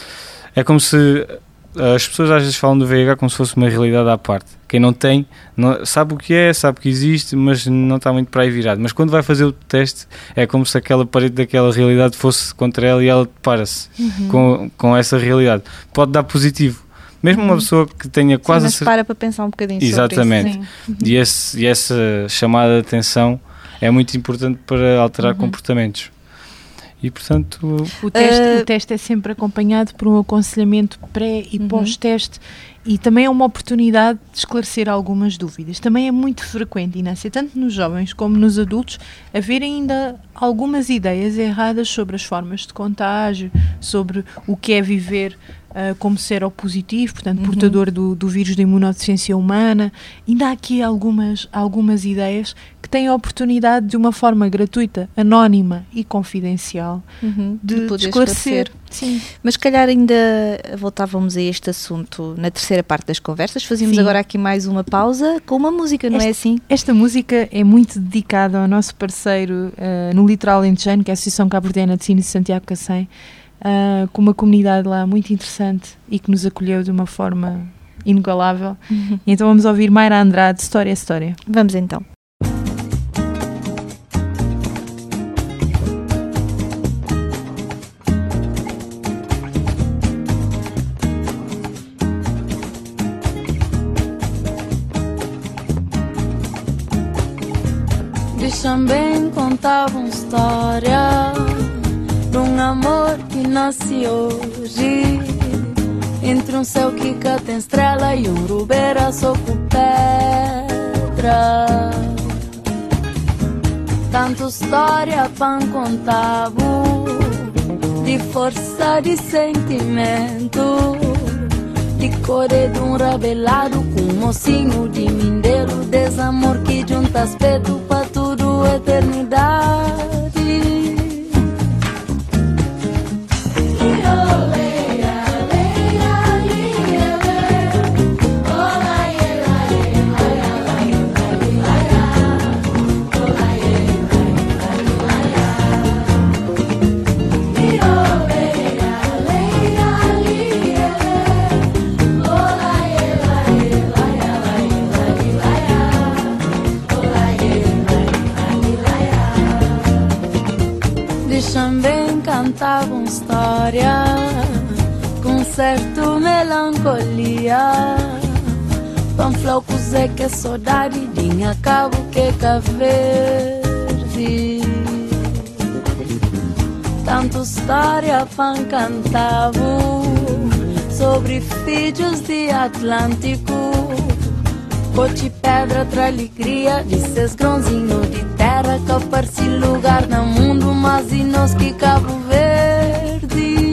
É como se... As pessoas às vezes falam do VIH como se fosse uma realidade à parte. Quem não tem, sabe o que é, sabe que existe, mas não está muito para aí virado. Mas quando vai fazer o teste, é como se aquela parede daquela realidade fosse contra ela e ela depara-se com essa realidade. Pode dar positivo. Mesmo uma pessoa que tenha quase... Sim, mas para pensar um bocadinho exatamente. Sobre isso. E essa chamada de atenção é muito importante para alterar comportamentos. E, portanto... O teste é sempre acompanhado por um aconselhamento pré- e pós-teste, e também é uma oportunidade de esclarecer algumas dúvidas. Também é muito frequente, Inácia, tanto nos jovens como nos adultos, haver ainda algumas ideias erradas sobre as formas de contágio, sobre o que é viver como seropositivo, portanto, portador do vírus da imunodeficiência humana. Ainda há aqui algumas ideias que têm a oportunidade, de uma forma gratuita, anónima e confidencial, de esclarecer. Sim. Mas, se calhar, ainda voltávamos a este assunto na terceira parte das conversas. Fazíamos agora aqui mais uma pausa com uma música, não é assim? Esta música é muito dedicada ao nosso parceiro no litoral alentejano, que é a Associação Cabo-Verdiana de Sines de Santiago Cacém, com uma comunidade lá muito interessante e que nos acolheu de uma forma inigualável. Então vamos ouvir Mayra Andrade, História é História. Vamos então. Deixa-me bem contar uma história de um amor que nasce hoje, entre um céu que cá tem estrela e um rubeira só com pedra. Tanto história para contar, de força de sentimento, de cor de um rabelado com um mocinho de mindeiro, desamor que junta aspecto para tudo eternidade. Também cantava uma história com certo melancolia, panflauco Zé que saudade dinha cabo que verde. Tanto história pan cantava sobre filhos de Atlântico, cote pedra tra alegria de seus grãozinhos de terra que aparece lugar no mundo, mas e nós que Cabo Verde.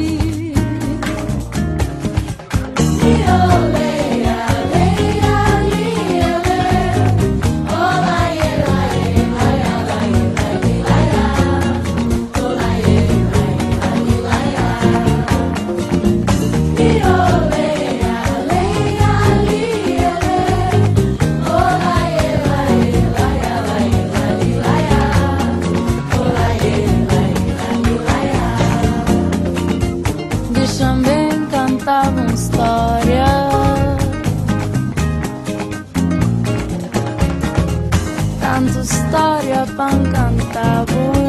sua história para cantar.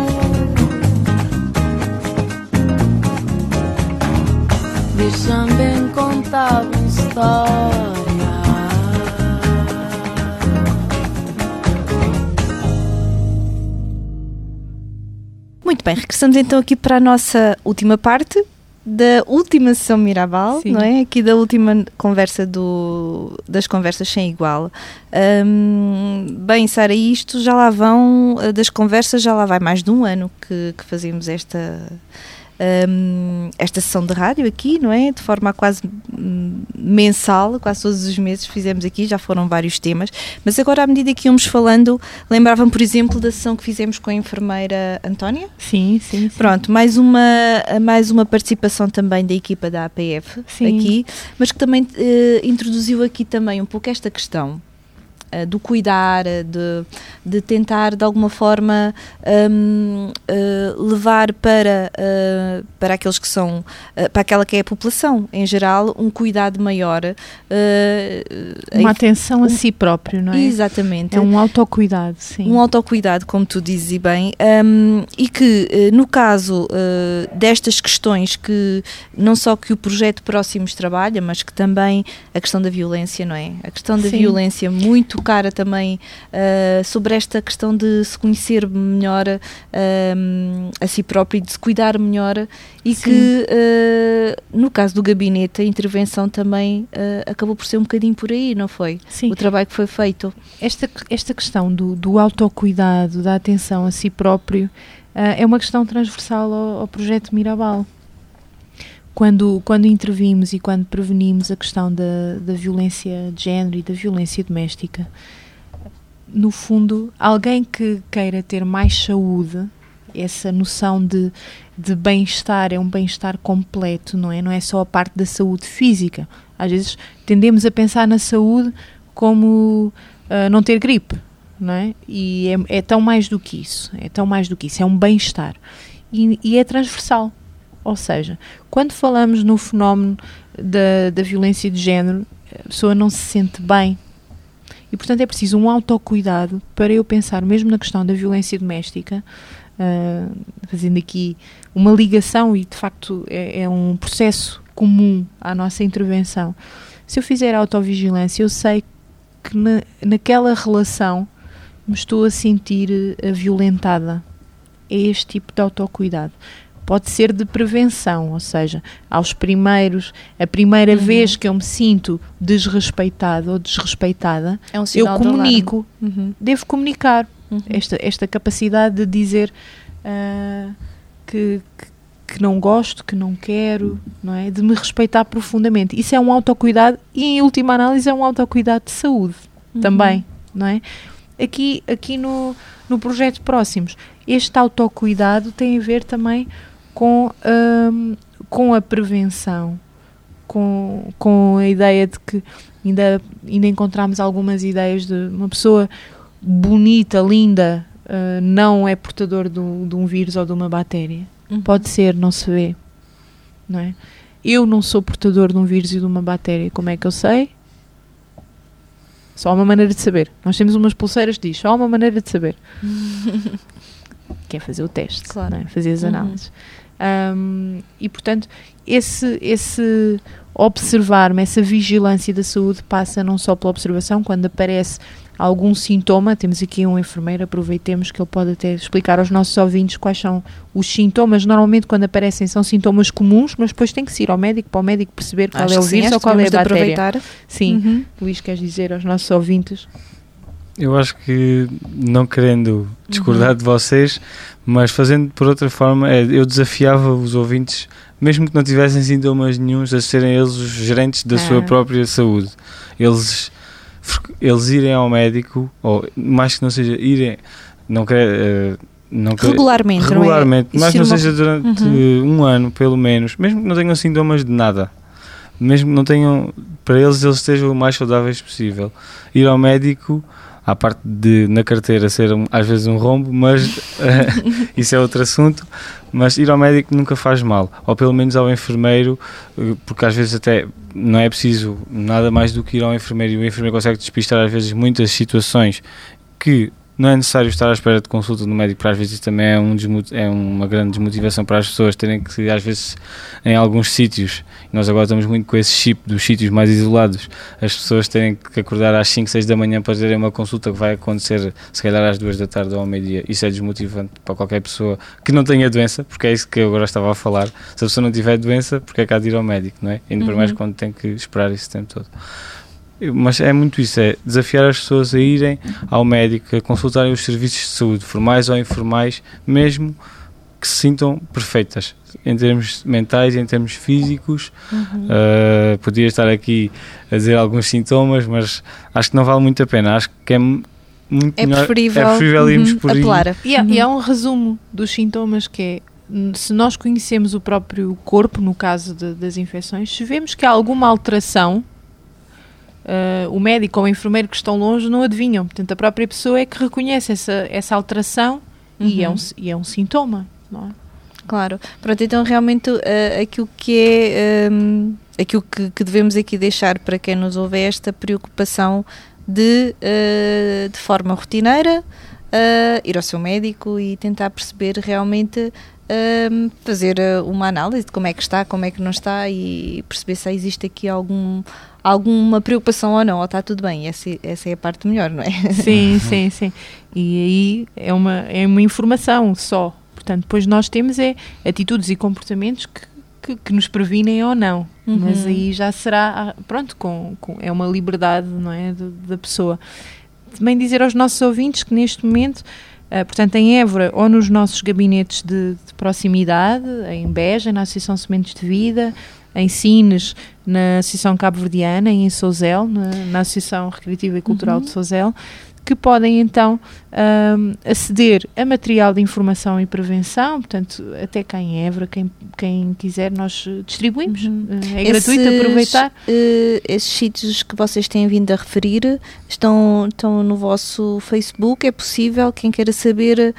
Deixa-me bem contar uma história. Muito bem, regressamos então aqui para a nossa última parte da última sessão Mirabal, Sim. não é? Aqui da última conversa das conversas sem igual. Bem, Sara, isto já lá vão, das conversas já lá vai mais de um ano que fazemos esta sessão de rádio aqui, não é? De forma quase mensal, quase todos os meses fizemos aqui, já foram vários temas, mas agora à medida que íamos falando, lembravam, por exemplo, da sessão que fizemos com a enfermeira Antónia? Sim. Pronto, mais uma participação também da equipa da APF aqui, mas que também introduziu aqui também um pouco esta questão do cuidar, de tentar de alguma forma levar para aqueles que são, para aquela que é a população em geral, um cuidado maior. Uma atenção a si próprio, não é? Exatamente. É um autocuidado, sim. Um autocuidado, como tu dizes e bem, e que no caso destas questões que não só que o projeto Próximos trabalha, mas que também a questão da violência, não é? A questão da violência muito cara também sobre esta questão de se conhecer melhor a si próprio e de se cuidar melhor e que no caso do gabinete a intervenção também acabou por ser um bocadinho por aí, não foi? Sim. O trabalho que foi feito. Esta questão do autocuidado, da atenção a si próprio é uma questão transversal ao projeto Mirabal. Quando intervimos e quando prevenimos a questão da violência de género e da violência doméstica, no fundo, alguém que queira ter mais saúde, essa noção de bem-estar é um bem-estar completo, não é? Não é só a parte da saúde física. Às vezes tendemos a pensar na saúde como não ter gripe, não é? E é tão mais do que isso, é um bem-estar. E é transversal. Ou seja, quando falamos no fenómeno da violência de género, a pessoa não se sente bem. E, portanto, é preciso um autocuidado para eu pensar, mesmo na questão da violência doméstica, fazendo aqui uma ligação, e de facto é um processo comum à nossa intervenção. Se eu fizer autovigilância, eu sei que naquela relação me estou a sentir violentada. É este tipo de autocuidado. Pode ser de prevenção, ou seja, a primeira vez que eu me sinto desrespeitado ou desrespeitada, é um sinal eu comunico, devo comunicar esta capacidade de dizer que não gosto, que não quero, não é? De me respeitar profundamente. Isso é um autocuidado e, em última análise, é um autocuidado de saúde também, não é? Aqui no projeto Próximos, este autocuidado tem a ver também com a prevenção, com a ideia de que ainda encontramos algumas ideias de uma pessoa bonita, linda, não é portador de um vírus ou de uma bactéria. Pode ser, não se vê, não é? Eu não sou portador de um vírus e de uma bactéria, como é que eu sei? Só há uma maneira de saber. Nós temos umas pulseiras que diz, só há uma maneira de saber. Que é fazer o teste, claro. Não é? Fazer as análises. E, portanto, esse observar-me, essa vigilância da saúde passa não só pela observação, quando aparece algum sintoma, temos aqui um enfermeiro, aproveitemos que ele pode até explicar aos nossos ouvintes quais são os sintomas. Normalmente quando aparecem são sintomas comuns, mas depois tem que se ir ao médico, para o médico perceber qual é o vírus ou qual é a bactéria. Sim, Luís, queres dizer aos nossos ouvintes? Eu acho que, não querendo discordar de vocês, mas fazendo por outra forma, eu desafiava os ouvintes, mesmo que não tivessem sintomas nenhuns, a serem eles os gerentes da sua própria saúde. Eles irem ao médico, ou mais que não seja irem, regularmente, mas não seja durante um ano, pelo menos, mesmo que não tenham sintomas de nada, mesmo que não tenham, para eles estejam o mais saudáveis possível, ir ao médico, à parte de na carteira ser às vezes um rombo, mas isso é outro assunto, mas ir ao médico nunca faz mal, ou pelo menos ao enfermeiro, porque às vezes até não é preciso nada mais do que ir ao enfermeiro, e o enfermeiro consegue despistar às vezes muitas situações que não é necessário estar à espera de consulta do médico, para às vezes isso também é uma grande desmotivação para as pessoas terem que, às vezes, em alguns sítios, nós agora estamos muito com esse chip dos sítios mais isolados, as pessoas terem que acordar às 5, 6 da manhã para terem uma consulta que vai acontecer se calhar às 2 da tarde ou ao meio-dia. Isso é desmotivante para qualquer pessoa que não tenha doença, porque é isso que eu agora estava a falar. Se a pessoa não tiver doença, porque é que há de ir ao médico, não é? Ainda por mais quando tem que esperar esse tempo todo. Mas é muito isso, é desafiar as pessoas a irem ao médico, a consultarem os serviços de saúde, formais ou informais, mesmo que se sintam perfeitas, em termos mentais, em termos físicos. Podia estar aqui a dizer alguns sintomas, mas acho que não vale muito a pena. Acho que é muito melhor, preferível irmos por aí. E há um resumo dos sintomas que é, se nós conhecemos o próprio corpo, no caso das infecções, se vemos que há alguma alteração, o médico ou o enfermeiro que estão longe não adivinham. Portanto, a própria pessoa é que reconhece essa alteração e é um sintoma, não é? Claro. Pronto, então realmente aquilo que aquilo que devemos aqui deixar para quem nos ouve é esta preocupação de forma rotineira ir ao seu médico e tentar perceber realmente, fazer uma análise de como é que está, como é que não está e perceber se existe aqui alguma preocupação ou não, ou está tudo bem. Essa é a parte melhor, não é? Sim. E aí é uma informação só. Portanto, depois nós temos atitudes e comportamentos que nos previnem ou não. Mas aí já será, pronto, é uma liberdade, não é, da pessoa. Também dizer aos nossos ouvintes que neste momento, portanto, em Évora ou nos nossos gabinetes de proximidade, em Beja, na Associação Sementes de Vida, em Sines, na Associação Cabo-Verdiana, e em Sozel, na Associação Recreativa e Cultural de Sozel, que podem então aceder a material de informação e prevenção, portanto, até cá em Évora, quem quiser, nós distribuímos, é gratuito aproveitar. Esses sítios que vocês têm vindo a referir estão no vosso Facebook, é possível, quem queira saber...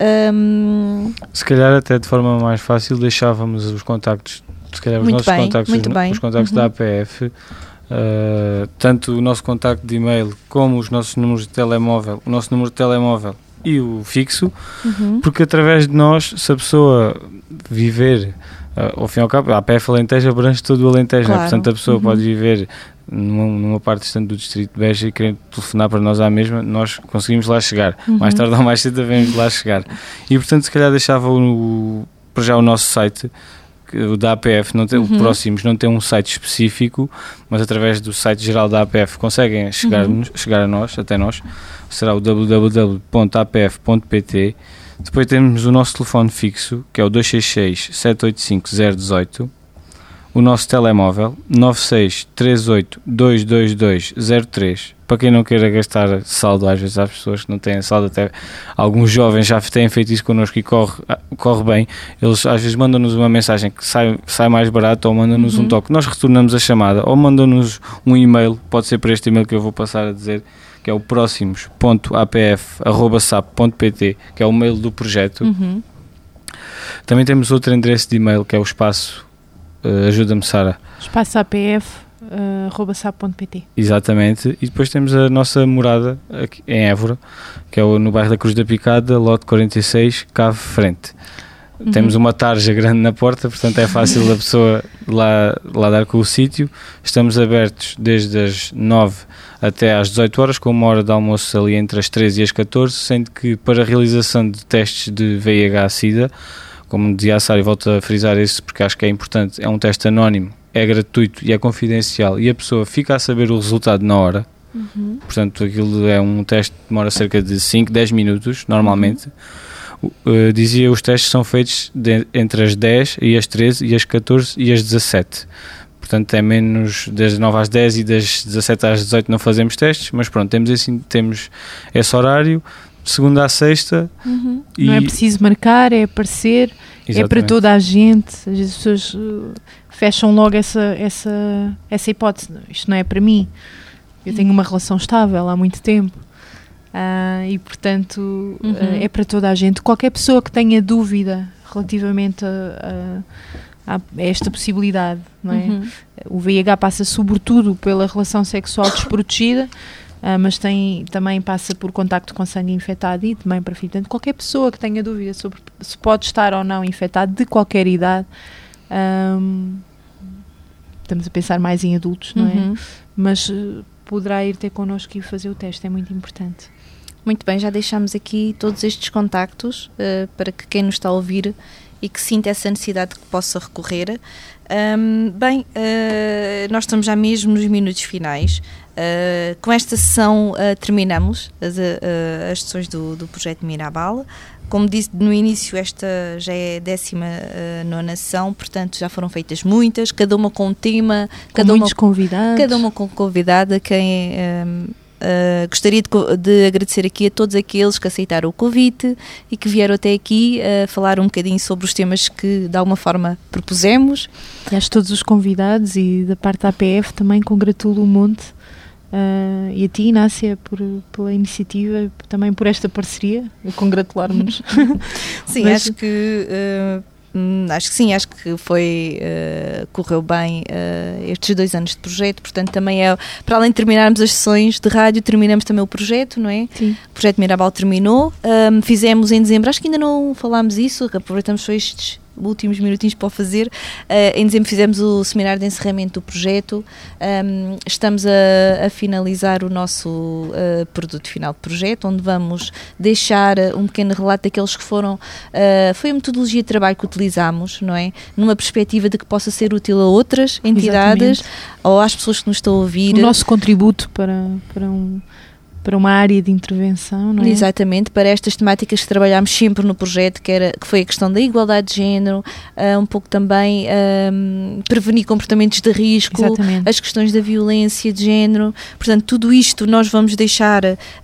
Se calhar até de forma mais fácil deixávamos os contactos, se calhar os nossos contactos da APF, tanto o nosso contacto de e-mail como os nossos números de telemóvel, o nosso número de telemóvel e o fixo, porque através de nós, se a pessoa viver, ao fim e ao cabo, a APF Alentejo abrange todo o Alentejo, claro. Né? Portanto a pessoa pode viver numa parte distante do distrito de Beja e querer telefonar para nós à mesma, nós conseguimos lá chegar, mais tarde ou mais cedo devemos lá chegar, e portanto se calhar deixava para já o nosso site. O da APF, não tem, o Próximos não tem um site específico, mas através do site geral da APF conseguem chegar a nós, até nós, será o www.apf.pt. Depois temos o nosso telefone fixo, que é o 266-785-018, o nosso telemóvel 9638-222-03, para quem não queira gastar saldo. Às vezes há pessoas que não têm saldo, até alguns jovens já têm feito isso connosco e corre bem. Eles às vezes mandam-nos uma mensagem que sai mais barato, ou mandam-nos um toque, nós retornamos a chamada, ou mandam-nos um e-mail, pode ser para este e-mail que eu vou passar a dizer, que é o próximos.apf@sap.pt, que é o mail do projeto. Também temos outro endereço de e-mail, que é o espaço, ajuda-me, Sara. Espaço APF@sap.pt. Exatamente. E depois temos a nossa morada aqui em Évora, que é no bairro da Cruz da Picada, lote 46, Cave Frente. Temos uma tarja grande na porta, portanto é fácil a pessoa lá dar com o sítio. Estamos abertos desde as 9 até às 18 horas, com uma hora de almoço ali entre as 13 e as 14, sendo que para a realização de testes de VIH-Sida, como dizia a Sara, e volto a frisar isso porque acho que é importante, é um teste anónimo, é gratuito e é confidencial, e a pessoa fica a saber o resultado na hora. Portanto, aquilo é um teste que demora cerca de 5, 10 minutos, normalmente. Dizia, os testes são feitos entre as 10 e as 13 e as 14 e as 17. Portanto, é menos das 9 às 10 e das 17 às 18 não fazemos testes, mas pronto, temos esse horário, de segunda à sexta. E não é preciso marcar, é aparecer. Exatamente. É para toda a gente. Às vezes as pessoas fecham logo essa hipótese. Isto não é para mim. Eu tenho uma relação estável há muito tempo. E portanto é para toda a gente. Qualquer pessoa que tenha dúvida relativamente a esta possibilidade, não é? O VIH passa sobretudo pela relação sexual desprotegida. mas também passa por contacto com sangue infectado e de mãe para filho. Portanto, qualquer pessoa que tenha dúvida sobre se pode estar ou não infectado, de qualquer idade, estamos a pensar mais em adultos, não é? Mas poderá ir ter connosco e fazer o teste, é muito importante. Muito bem, já deixámos aqui todos estes contactos para que quem nos está a ouvir e que sinta essa necessidade que possa recorrer. Nós estamos já mesmo nos minutos finais. Com esta sessão terminamos as sessões do projeto Mirabal. Como disse no início, esta já é a 19ª sessão, portanto já foram feitas muitas, cada uma com um tema, com muitos convidados. Cada uma com convidada. Gostaria de agradecer aqui a todos aqueles que aceitaram o convite e que vieram até aqui falar um bocadinho sobre os temas que de alguma forma propusemos. E acho todos os convidados e da parte da APF também congratulo o monte. E a ti, Inácia, pela iniciativa, também por esta parceria, congratular-nos. Sim, acho que sim, acho que correu bem estes 2 anos de projeto, portanto também para além de terminarmos as sessões de rádio, terminamos também o projeto, não é? Sim. O projeto Mirabal terminou, fizemos em dezembro, acho que ainda não falámos isso, aproveitamos só estes últimos minutinhos para o fazer. Em dezembro fizemos o seminário de encerramento do projeto. Estamos a finalizar o nosso produto final de projeto, onde vamos deixar um pequeno relato daqueles que foi a metodologia de trabalho que utilizámos, não é? Numa perspectiva de que possa ser útil a outras entidades. Exatamente. Ou às pessoas que nos estão a ouvir. O nosso contributo para uma área de intervenção, não é? Exatamente, para estas temáticas que trabalhámos sempre no projeto, que foi a questão da igualdade de género, um pouco também prevenir comportamentos de risco, exatamente, as questões da violência de género. Portanto, tudo isto nós vamos deixar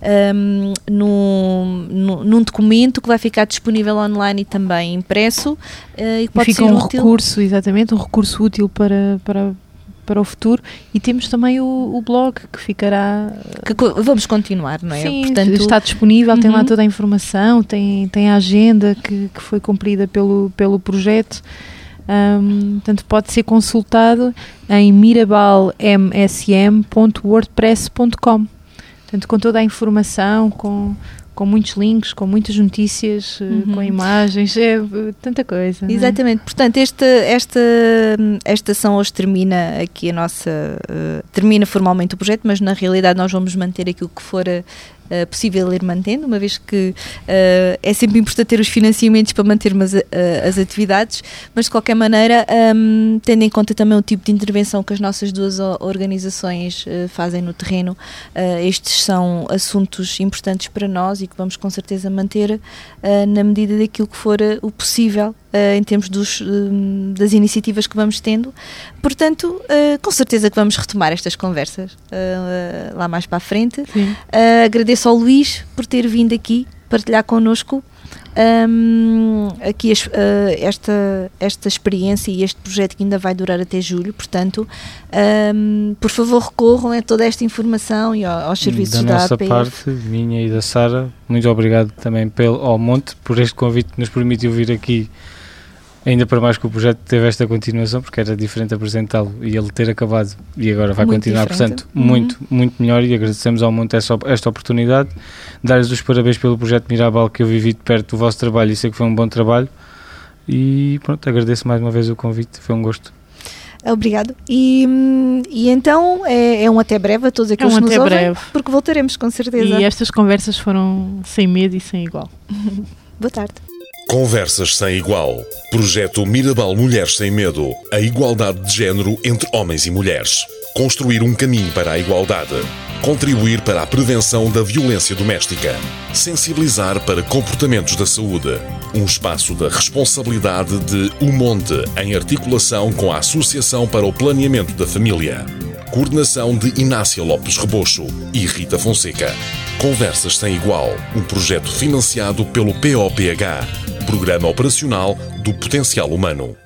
num documento que vai ficar disponível online e também impresso. E pode fica ser um útil. recurso, exatamente, um recurso útil para o futuro, e temos também o blog que ficará... Que vamos continuar, não é? Sim, portanto, está disponível, tem lá toda a informação, tem a agenda que foi cumprida pelo projeto, portanto pode ser consultado em mirabalmsm.wordpress.com, portanto com toda a informação, com muitos links, com muitas notícias, com imagens, tanta coisa. Exatamente, não é? Portanto esta ação hoje termina aqui termina formalmente o projeto, mas na realidade nós vamos manter aquilo que for possível ir mantendo, uma vez que é sempre importante ter os financiamentos para mantermos as atividades, mas de qualquer maneira, tendo em conta também o tipo de intervenção que as nossas 2 organizações fazem no terreno, estes são assuntos importantes para nós e que vamos com certeza manter na medida daquilo que for o possível em termos das iniciativas que vamos tendo. Portanto, com certeza que vamos retomar estas conversas lá mais para a frente. Agradeço ao Luís por ter vindo aqui partilhar connosco aqui esta experiência e este projeto que ainda vai durar até julho. Portanto, por favor, recorram a toda esta informação e aos serviços da APF. Da nossa parte, minha e da Sara, muito obrigado também ao Monte por este convite que nos permitiu vir aqui. Ainda para mais que o projeto teve esta continuação, porque era diferente apresentá-lo e ele ter acabado e agora vai muito continuar, diferente. Portanto, muito melhor, e agradecemos ao Monte esta oportunidade, dar-lhes os parabéns pelo projeto Mirabal, que eu vivi de perto do vosso trabalho e sei que foi um bom trabalho, e pronto, agradeço mais uma vez o convite, foi um gosto. Obrigado. E então é um até breve a todos aqueles que nos ouvem, porque voltaremos com certeza. E estas conversas foram sem medo e sem igual. Boa tarde. Conversas sem igual. Projeto Mirabal Mulheres Sem Medo. A igualdade de género entre homens e mulheres. Construir um caminho para a igualdade. Contribuir para a prevenção da violência doméstica. Sensibilizar para comportamentos da saúde. Um espaço da responsabilidade de O Monte, em articulação com a Associação para o Planeamento da Família. Coordenação de Inácia Lopes Rebocho e Rita Fonseca. Conversas Sem Igual. Um projeto financiado pelo POPH. Programa Operacional do Potencial Humano.